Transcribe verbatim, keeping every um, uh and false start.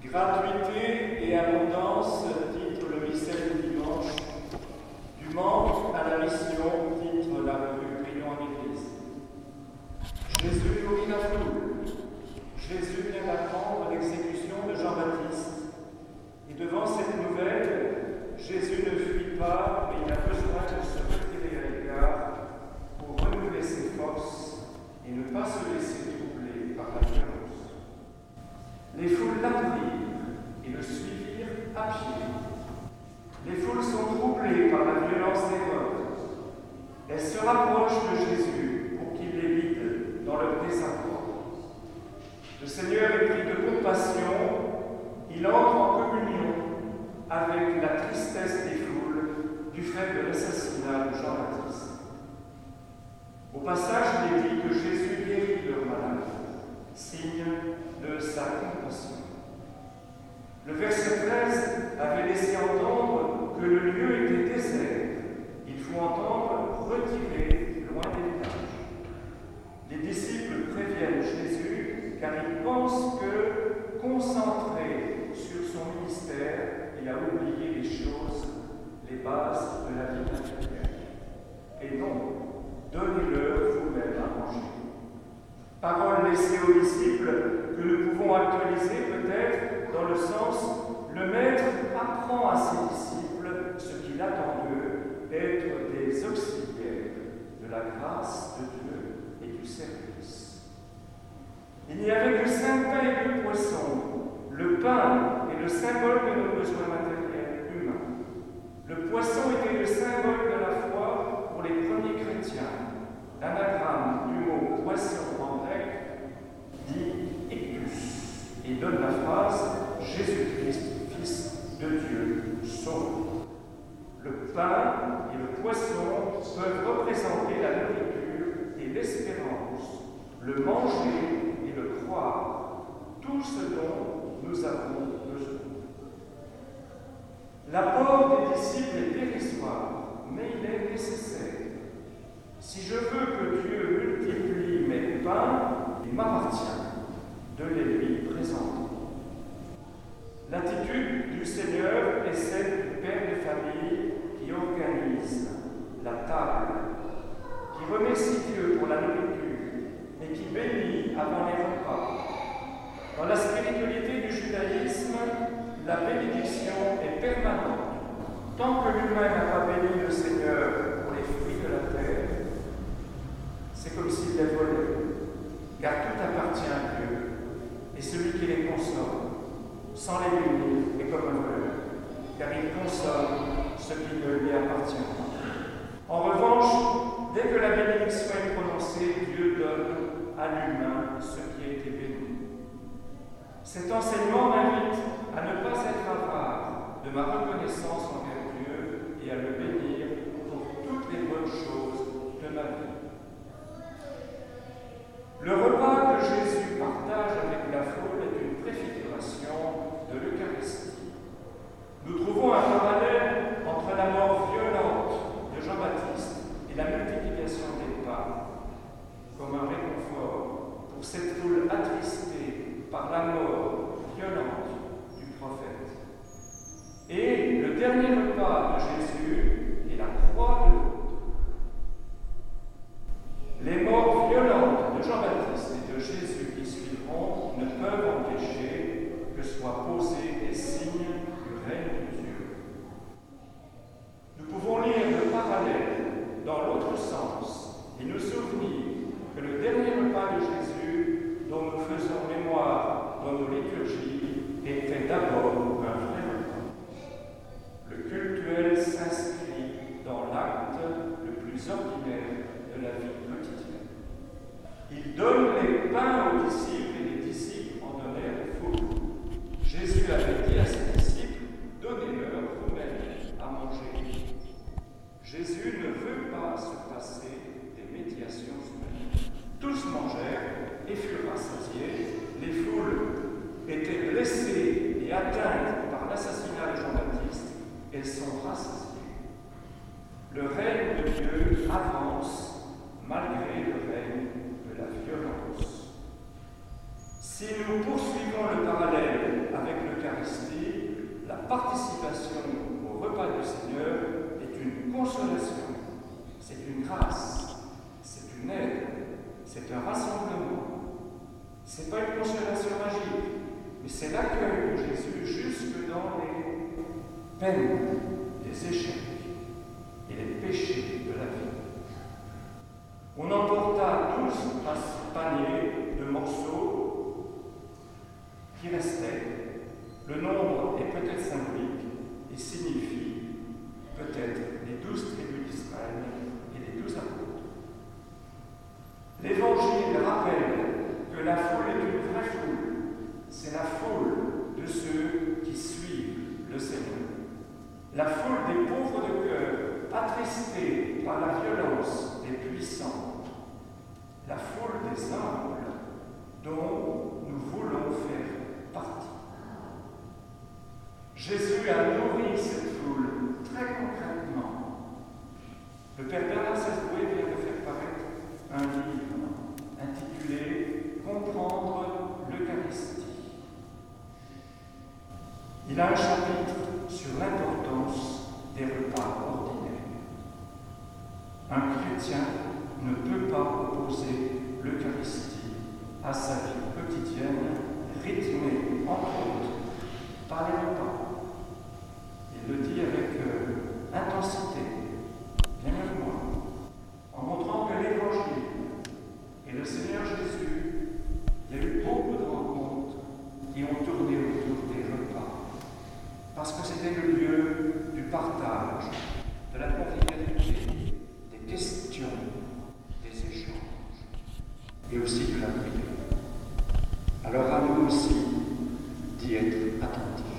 Gratuité et abondance, titre le mystère du dimanche. Du manque à la mission, titre la revue Prions en Église. Jésus nourrit la foule. Jésus vient d'apprendre l'exécution de Jean-Baptiste. Et devant cette nouvelle, Jésus ne fuit pas, mais il a besoin de se retirer à l'écart pour renouveler ses forces et ne pas se laisser troubler par la violence. Les foules l'apprirent et le suivirent à pied. Les foules sont troublées par la violence d'Hérode. Elles se rapprochent de Jésus pour qu'il les guide dans leur désaccord. Le Seigneur est pris de compassion. Il entre en communion avec la tristesse des foules du fait de l'assassinat de Jean-Baptiste. Au passage, il est dit que Jésus guérit leurs malades, signe de sa compassion. Le verset treize avait laissé entendre que le lieu était désert. Il faut entendre retirer loin des villages. Les disciples préviennent Jésus car ils pensent que, concentré sur son ministère, il a oublié les choses, les bases de la vie matérielle. Et donc, donnez-leur vous-même à manger. Parole laissée aux disciples que nous pouvons actualiser peut-être dans le sens « Le Maître apprend à ses disciples ce qu'il attend d'eux, d'être des auxiliaires de la grâce de Dieu et du service. » Il n'y avait que cinq pains et deux poissons. Le pain est le symbole de nos besoins matériels humains. Le poisson était le symbole de la foi pour les premiers chrétiens. L'anagramme du mot poisson en grec dit ictus et donne la phrase Jésus-Christ, Fils de Dieu, sauve. Le pain et le poisson peuvent représenter la nourriture et l'espérance, le manger et le croire, tout ce dont nous avons besoin. L'apport des disciples est dérisoire, mais il est nécessaire. Si je veux que Dieu multiplie mes pains, il m'appartient de les lui présenter. L'attitude du Seigneur est celle du père de famille qui organise la table, qui remercie Dieu pour la nourriture et qui bénit avant les repas. Dans la spiritualité du judaïsme, la bénédiction est permanente. Tant que l'humain n'a pas béni le Seigneur pour les fruits de la terre, c'est comme s'il les volait, car tout appartient à Dieu, et celui qui les consomme, sans les bénir, est comme un voleur, car il consomme ce qui ne lui appartient pas. En revanche, dès que la bénédiction est prononcée, Dieu donne à l'humain ce qui a été béni. Cet enseignement m'invite à ne pas être avare de ma reconnaissance envers Dieu et à le bénir pour toutes les bonnes choses de ma vie. Le repas que Jésus partage avec la foule est une préfiguration de l'Eucharistie. Nous trouvons un parallèle entre la mort violente de Jean-Baptiste et la multiplication des pains, comme un réconfort pour cette foule attristée par la mort violente du prophète. Et le dernier repas de Jésus est la croix de l'autre. participation au repas du Seigneur est une consolation, c'est une grâce, c'est une aide, c'est un rassemblement. Ce n'est pas une consolation magique, mais c'est l'accueil de Jésus jusque dans les peines, les échecs et les péchés de la vie. On emporta douze paniers de morceaux qui restaient. Le nombre est peut-être symbolique et signifie peut-être les douze tribus d'Israël et les douze apôtres. L'Évangile rappelle que la foule est une vraie foule. C'est la foule de ceux qui suivent le Seigneur. La foule des pauvres de cœur, attristés par la violence des puissants. La foule des humbles dont nous voulons faire partie. Jésus a nourri cette foule très concrètement. Le Père Bernard Sesbrouet vient de faire paraître un livre intitulé « Comprendre l'Eucharistie ». Il a un chapitre sur l'importance des repas ordinaires. Un chrétien ne peut pas opposer l'Eucharistie à sa vie quotidienne, rythmée, entre autres, par les repas. Il le dit avec euh, intensité, bien avec moi, en montrant que l'Évangile et le Seigneur Jésus, il y a eu beaucoup de rencontres qui ont tourné autour des repas, parce que c'était le lieu du partage, de la convivialité, des questions, des échanges, et aussi de la prière. Alors à nous aussi d'y être attentifs.